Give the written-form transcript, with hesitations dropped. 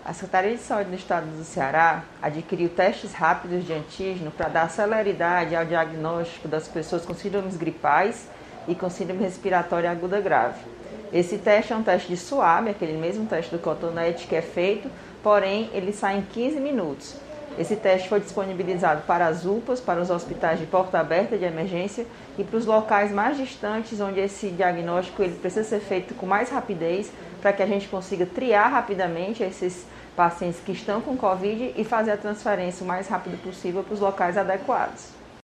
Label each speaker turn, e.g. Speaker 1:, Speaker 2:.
Speaker 1: A Secretaria de Saúde do Estado do Ceará adquiriu testes rápidos de antígeno para dar celeridade ao diagnóstico das pessoas com síndromes gripais e com síndrome respiratória aguda grave. Esse teste é um teste de SUAB, aquele mesmo teste do cotonete que é feito, porém ele sai em 15 minutos. Esse teste foi disponibilizado para as UPAs, para os hospitais de porta aberta de emergência e para os locais mais distantes, onde esse diagnóstico ele precisa ser feito com mais rapidez, para que a gente consiga triar rapidamente esses pacientes que estão com Covid e fazer a transferência o mais rápido possível para os locais adequados.